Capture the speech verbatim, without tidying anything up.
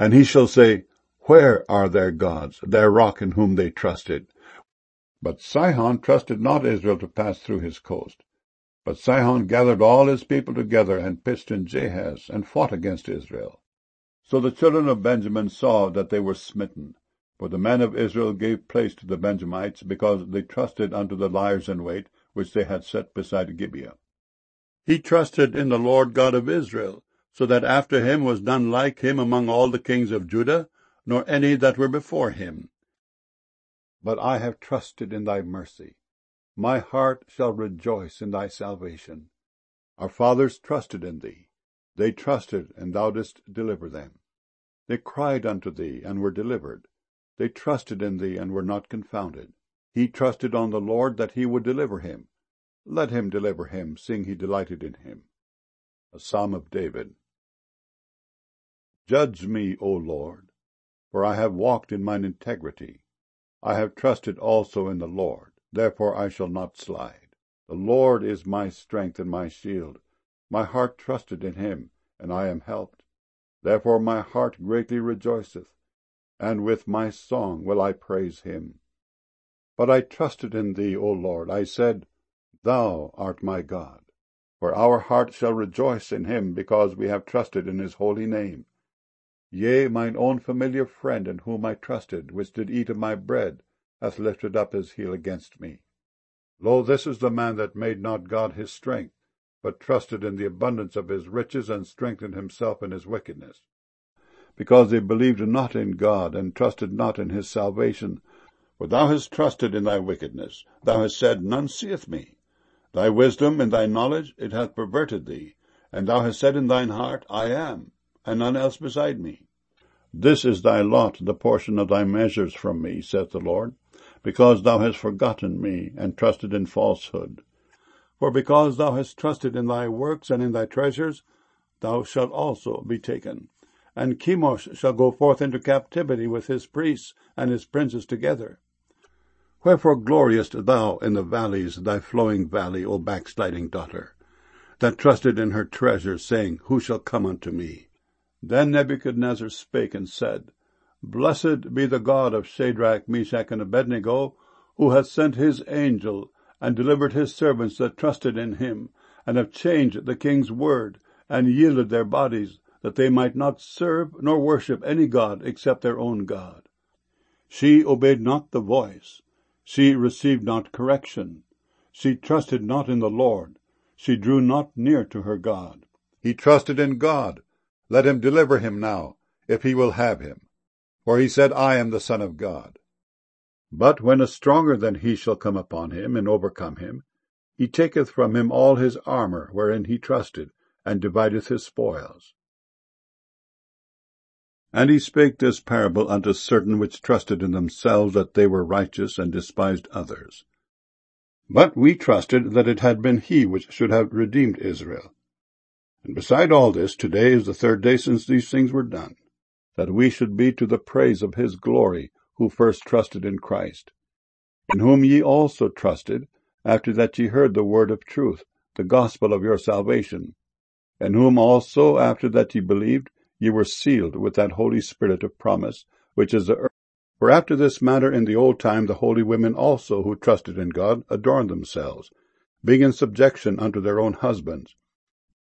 And he shall say, Where are their gods, their rock in whom they trusted? But Sihon trusted not Israel to pass through his coast. But Sihon gathered all his people together, and pitched in Jahaz, and fought against Israel. So the children of Benjamin saw that they were smitten. For the men of Israel gave place to the Benjamites, because they trusted unto the liers in wait, which they had set beside Gibeah. He trusted in the Lord God of Israel, so that after him was none like him among all the kings of Judah, nor any that were before him. But I have trusted in thy mercy. My heart shall rejoice in thy salvation. Our fathers trusted in thee. They trusted, and thou didst deliver them. They cried unto thee, and were delivered. They trusted in thee, and were not confounded. He trusted on the Lord that he would deliver him. Let him deliver him, seeing he delighted in him. A Psalm of David. Judge me, O Lord, for I have walked in mine integrity. I have trusted also in the Lord, therefore I shall not slide. The Lord is my strength and my shield. My heart trusted in him, and I am helped. Therefore my heart greatly rejoiceth, and with my song will I praise him. But I trusted in thee, O Lord. I said, Thou art my God. For our heart shall rejoice in him, because we have trusted in his holy name. Yea, mine own familiar friend, in whom I trusted, which did eat of my bread, hath lifted up his heel against me. Lo, this is the man that made not God his strength, but trusted in the abundance of his riches, and strengthened himself in his wickedness. Because they believed not in God, and trusted not in his salvation. For thou hast trusted in thy wickedness. Thou hast said, None seeth me. Thy wisdom and thy knowledge, it hath perverted thee. And thou hast said in thine heart, I am, and none else beside me. This is thy lot, the portion of thy measures from me, saith the Lord, because thou hast forgotten me, and trusted in falsehood. For because thou hast trusted in thy works and in thy treasures, thou shalt also be taken. And Chemosh shall go forth into captivity with his priests and his princes together. Wherefore gloriest thou in the valleys, thy flowing valley, O backsliding daughter, that trusted in her treasures, saying, Who shall come unto me? Then Nebuchadnezzar spake and said, Blessed be the God of Shadrach, Meshach, and Abednego, who hath sent his angel, and delivered his servants that trusted in him, and have changed the king's word, and yielded their bodies, that they might not serve nor worship any god except their own God. She obeyed not the voice. She received not correction. She trusted not in the Lord. She drew not near to her God. He trusted in God. Let him deliver him now, if he will have him. For he said, I am the Son of God. But when a stronger than he shall come upon him, and overcome him, he taketh from him all his armour wherein he trusted, and divideth his spoils. And he spake this parable unto certain which trusted in themselves that they were righteous, and despised others. But we trusted that it had been he which should have redeemed Israel. And beside all this, today is the third day since these things were done, that we should be to the praise of his glory, who first trusted in Christ, in whom ye also trusted, after that ye heard the word of truth, the gospel of your salvation, in whom also, after that ye believed, ye were sealed with that Holy Spirit of promise, which is the earth. For after this manner in the old time the holy women also, who trusted in God, adorned themselves, being in subjection unto their own husbands,